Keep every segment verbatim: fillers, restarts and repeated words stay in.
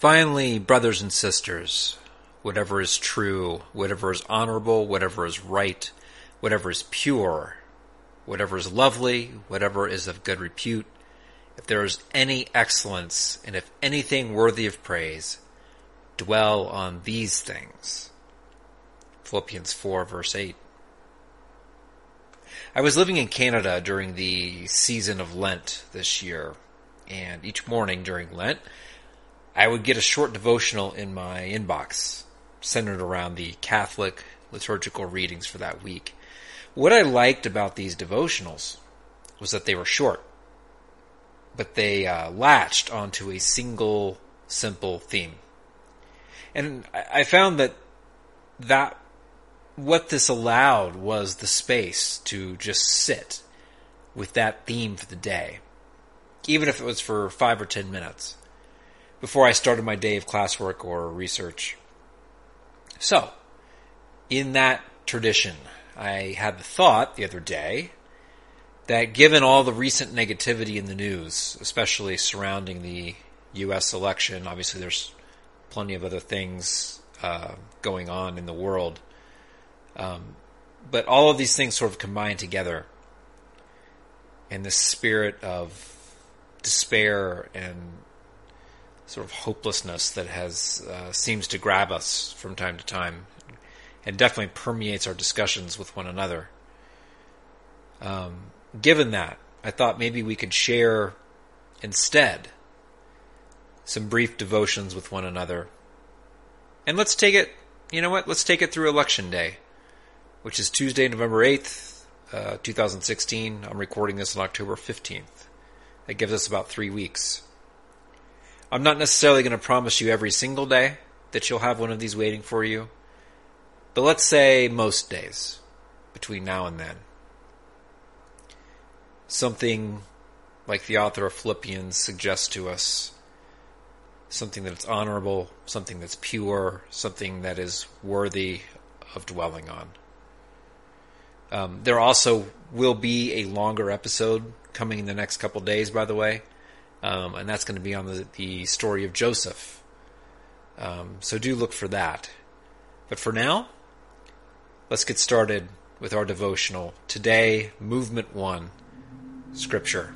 Finally, brothers and sisters, whatever is true, whatever is honorable, whatever is right, whatever is pure, whatever is lovely, whatever is of good repute, if there is any excellence, and if anything worthy of praise, dwell on these things. Philippians four, verse eight. I was living in Canada during the season of Lent this year, and each morning during Lent, I would get a short devotional in my inbox, centered around the Catholic liturgical readings for that week. What I liked about these devotionals was that they were short, but they uh, latched onto a single, simple theme. And I found that that what this allowed was the space to just sit with that theme for the day, even if it was for five or ten minutes, before I started my day of classwork or research. So, in that tradition, I had the thought the other day that given all the recent negativity in the news, especially surrounding the U S election, obviously there's plenty of other things uh, going on in the world, um, but all of these things sort of combine together in this spirit of despair and sort of hopelessness that has uh, seems to grab us from time to time, and definitely permeates our discussions with one another. Um, given that, I thought maybe we could share instead some brief devotions with one another. And let's take it, you know what, let's take it through Election Day, which is Tuesday, November eighth, uh, two thousand sixteen. I'm recording this on October fifteenth. That gives us about three weeks. I'm not necessarily going to promise you every single day that you'll have one of these waiting for you, but let's say most days between now and then. Something like the author of Philippians suggests to us, something that's honorable, something that's pure, something that is worthy of dwelling on. Um, there also will be a longer episode coming in the next couple days, by the way. Um, and that's going to be on the, the story of Joseph. Um, so do look for that. But for now, let's get started with our devotional. Today, Movement one, Scripture.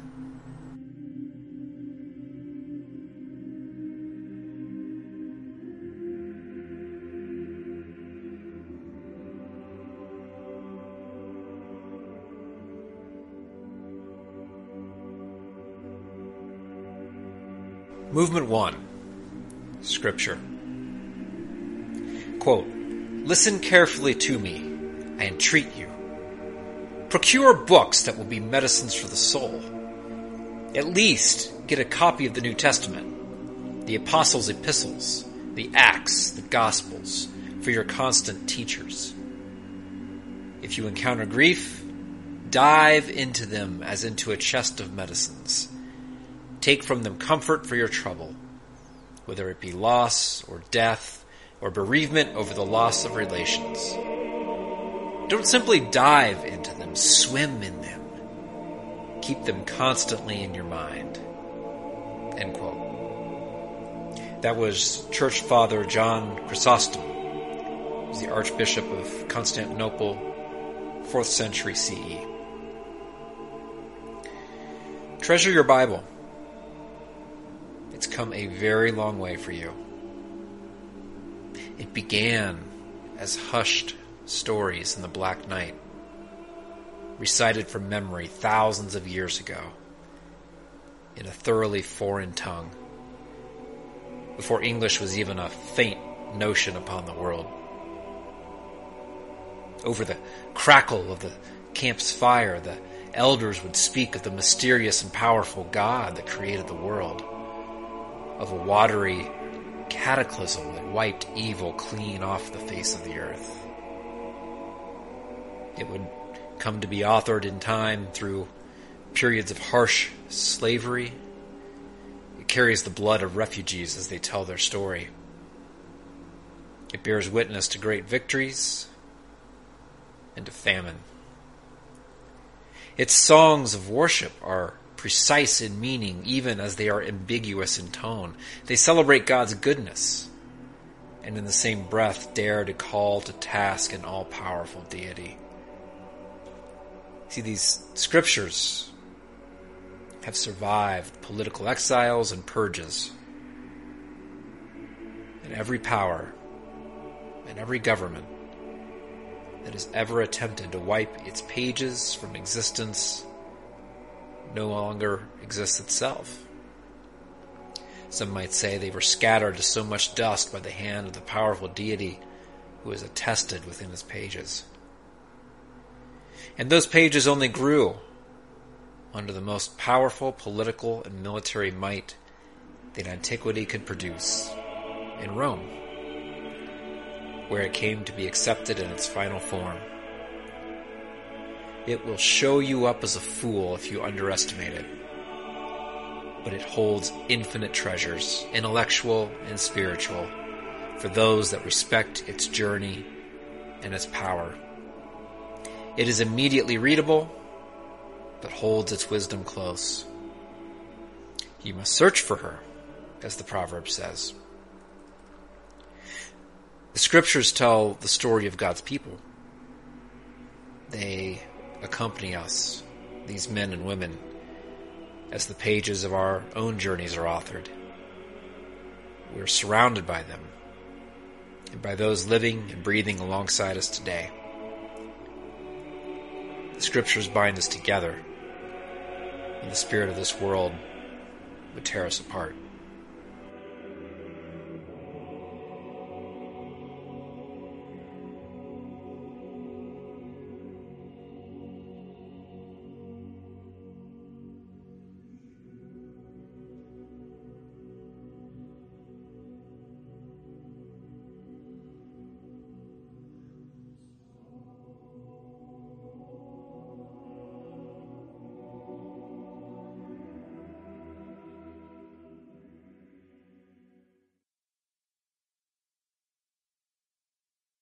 Movement one, Scripture. Quote, "Listen carefully to me, I entreat you. Procure books that will be medicines for the soul. At least get a copy of the New Testament, the Apostles' Epistles, the Acts, the Gospels, for your constant teachers. If you encounter grief, dive into them as into a chest of medicines. Take from them comfort for your trouble, whether it be loss or death or bereavement over the loss of relations. Don't simply dive into them, swim in them. Keep them constantly in your mind." End quote. That was Church Father John Chrysostom. He was the Archbishop of Constantinople, fourth century C E. Treasure your Bible. It's come a very long way for you. It began as hushed stories in the Black Night, recited from memory thousands of years ago in a thoroughly foreign tongue, before English was even a faint notion upon the world. Over the crackle of the camp's fire, the elders would speak of the mysterious and powerful God that created the world, of a watery cataclysm that wiped evil clean off the face of the earth. It would come to be authored in time through periods of harsh slavery. It carries the blood of refugees as they tell their story. It bears witness to great victories and to famine. Its songs of worship are precise in meaning, even as they are ambiguous in tone. They celebrate God's goodness, and in the same breath dare to call to task an all-powerful deity. See, these scriptures have survived political exiles and purges, and every power and every government that has ever attempted to wipe its pages from existence no longer exists itself. Some might say they were scattered to so much dust by the hand of the powerful deity who is attested within his pages. And those pages only grew under the most powerful political and military might that antiquity could produce in Rome, where it came to be accepted in its final form. It will show you up as a fool if you underestimate it, but it holds infinite treasures, intellectual and spiritual, for those that respect its journey and its power. It is immediately readable, but holds its wisdom close. You must search for her, as the proverb says. The scriptures tell the story of God's people. They accompany us, these men and women, as the pages of our own journeys are authored. We are surrounded by them, and by those living and breathing alongside us today. The scriptures bind us together, and the spirit of this world would tear us apart.